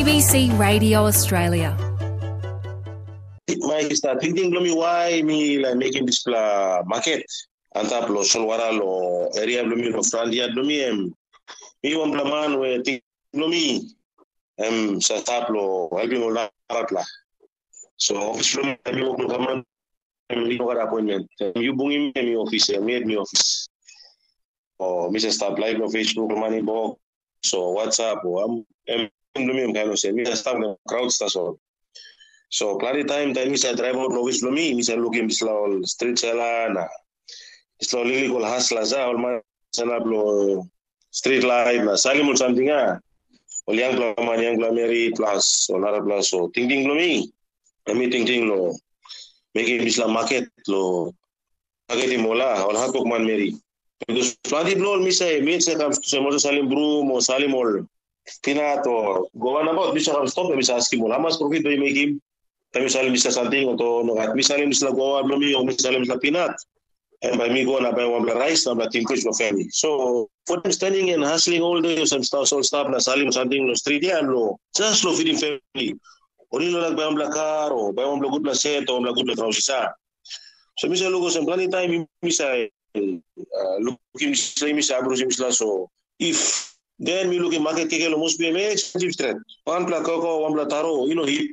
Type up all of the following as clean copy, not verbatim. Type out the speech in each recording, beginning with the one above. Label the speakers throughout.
Speaker 1: ABC Radio Australia.
Speaker 2: My start thinking why me like making this market antap lo solwara lo area blumi lo frandia blumi mi wan man we think blumi sa tap lo helping lo la so office blumi mi wo kaman mi ko appointment you bungi mi office mi office or Mr. Stop live on Facebook money box so WhatsApp or blumi kind of say Mr. Stop crowd station. So plenty time misa drive out novis blumi misa looking misla street seller na isla lili kol hasla za ol man sana blo street light na salimul something ol yang meri plus olara plus so ting blumi ami ting lo making misla market lo ageti mola ol hakok man meri because plenty blo misa se kam salim bru mo salimol pinato go on about misa stop misa aski mola mas profit do making misalnya bisa something atau nogat misalnya goa blumi o misalnya pinat and by me go na buy one rice na team coach for family so for them standing and hustling all day some stuff na salim something no street ya lo just lo feeding family oni lo buy one car o buy one good set o good trausisa so misa lugo some plenty time misa looking misa abro misa so if then we looking market keke lo must be expensive street one koko one taro hit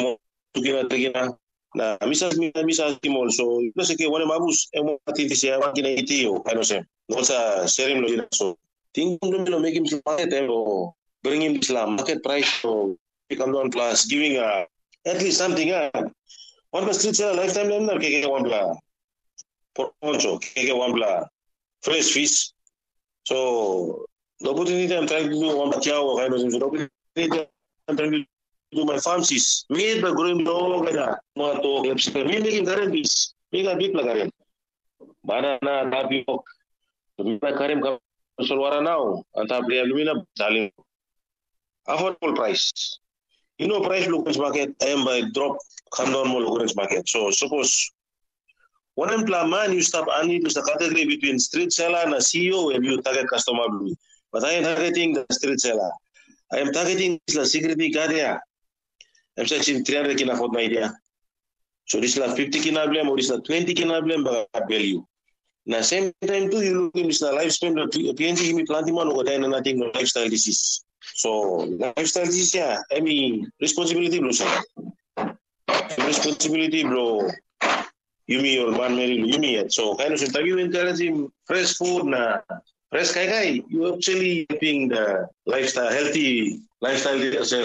Speaker 2: Tukina na misa timol so no sé que bueno mabus emo tinti sia wakina itio I don't say no sa serim lo so think lo make him market or bring him Islam market price so become down plus giving at least something one street sell lifetime lender ke one bla poncho ke one bla fresh fish so the opportunity I'm trying to do one chao kind of so I'm trying to do my farmsis me the growing dog ada mo to me making current bis mega big lagarin banana tapi pok me karim ka solwara now anta beli alumina saling affordable price price local market by drop come down more local market so suppose one man you stop any to the category between street seller and CEO and you target customer blue but I am targeting the street seller I am targeting the security guard here I'm saying 300 can afford my idea. So this is 50 can blame or this is 20 can blame but value. Now same time too you look in this lifespan of PNG me planting man or then nothing lifestyle disease. So lifestyle disease I mean responsibility bro sir. Responsibility bro. You me or man marry you me so kind of you encouraging fresh food na fresh kai you actually helping the lifestyle healthy lifestyle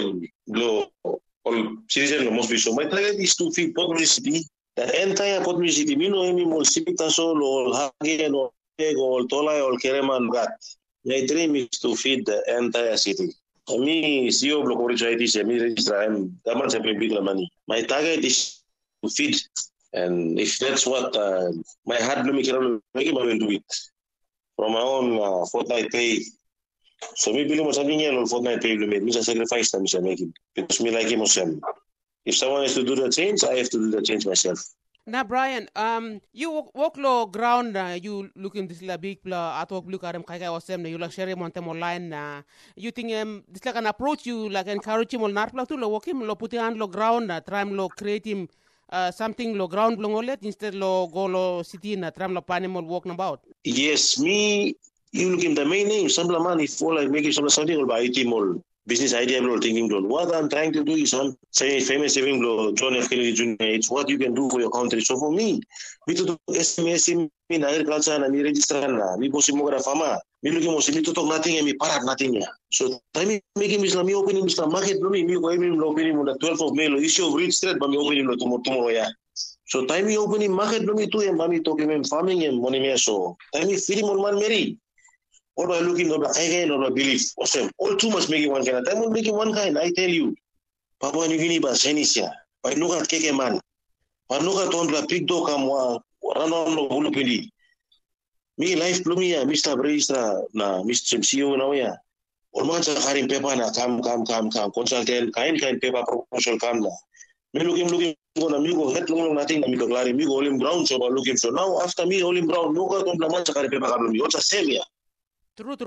Speaker 2: bro. Citizen must be so. My target is to feed Port Moresby City, the entire Port Moresby City. Me no any more Sipitaso or Hagen or Peg or Tola or Kereman Gat. My dream is to feed the entire city. Me CEO block originalities me register I'm that much big money. My target is to feed and if that's what my heart make it I will do it. From my own fortnight pay. So me believe something else for my pay limit. Me sacrifice that me making because me like him myself. If someone has to do the change, I have to do the change myself.
Speaker 3: Now, Brian, you walk low ground. You look in this big at work. Look at them. Kai was them. You like share him on them online. You think this like an approach? You like encourage him on not to walk him. Lo put him on low ground. Try him lo create him something low ground. Blongolet instead lo go lo city na try him lo pan him walking about.
Speaker 2: Yes, me. You look in the main name, some man if for like making something about IT mall business idea or thinking blow. What I'm trying to do is say famous saving blow John F. Kennedy Jr. It's what you can do for your country. So for me to do SMS in agriculture and me register na me posimogra farmer. Me looking mo me to talk nothing and me parat nothing. So time making me opening Mr. Market me go even opening on the 12th of May issue of real estate but me opening tomorrow yeah. So time me opening market me too and mami talking farming and money me so time me feeding on man Mary. Or by looking over again or belief or same. All too much making one kind. I'm making one kind. I tell you. Papua New Guinea ba Senisia. By look at Keke man. By look at on the pig dog kamwa. Run on the Hulupindi. Me life plumia, Mr. Brista na Mr. CEO now ya. Or man sa karim paper na come. Consultant kind paper proposal come na. Me looking on amigo head long nothing amigo clari amigo Olim Brown so looking so now after me Olim Brown no ka on man sa karim paper come me. What's a same ya?
Speaker 3: True.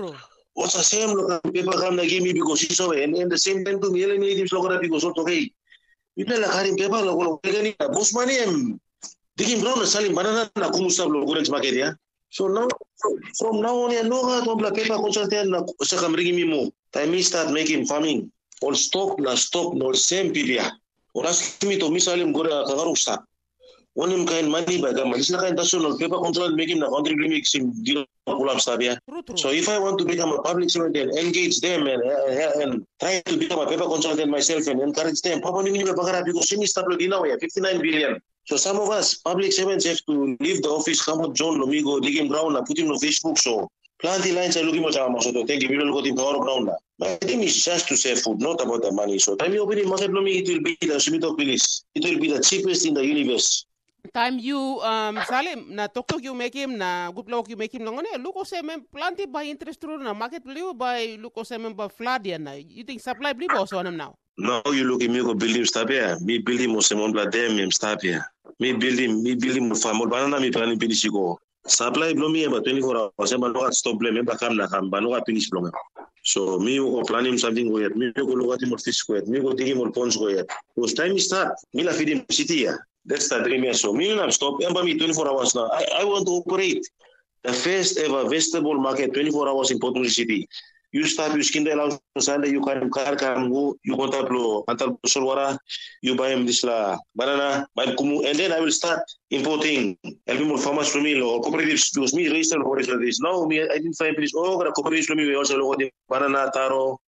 Speaker 2: what's the same local paper come na give me because she's away and the same time to me eliminate local because also okay. Ipla la karim paper local gani boss money dikim brown salim banana na kumusta local market ya. So now from now on ya no ga to la paper consultant na sa kamrigi mi mo. Time start making farming. All stock no same pipia. Oras kimi to misalim gora kagarusta. Onim kain money ba ga malis na kain national paper control making na country remix dino pulam sabia. So if I want to become a public servant and engage them and try to become a paper consultant myself and encourage them, papa ni ba bagara because simi start dinaw ya 59 billion. So some of us public servants have to leave the office, come out John Lomigo, Digging Brown, put him on Facebook. So plenty lines are looking at so thank you, we will go to power ground. My thing is just to save food, not about the money. So time you open in market Lomi, it will be the Sumito Pilis. It will be the cheapest in the universe.
Speaker 3: Time you Salim na tok you make him na good luck you make him long look o semen plenty by interest through na market blue by look o semen by flood yan na. You think supply blue also on him now?
Speaker 2: Now you look at me go build him stop here. Me build him Osemon Bladem him stop here. Me build him farm banana me planning finish go. Supply blow me about 24 hours. I'm not stop blame me back na kam bano finish blow me. So me go plan him something go yet. Me go look at him fish go yet. Me go dig him on ponds go yet. Because time is start. Me la feed him city here. That's the dream here. So me not stop. Emba me 24 hours now. I want to operate the first ever vegetable market 24 hours in Port Moresby City. You start, you skin the house Sunday, you can go, you contact antal solwara, you buy him this banana, buy kumu, and then I will start importing, helping more farmers from me or cooperatives because me register for this. Now me I didn't find place. Oh, cooperatives from me we also look at banana, taro,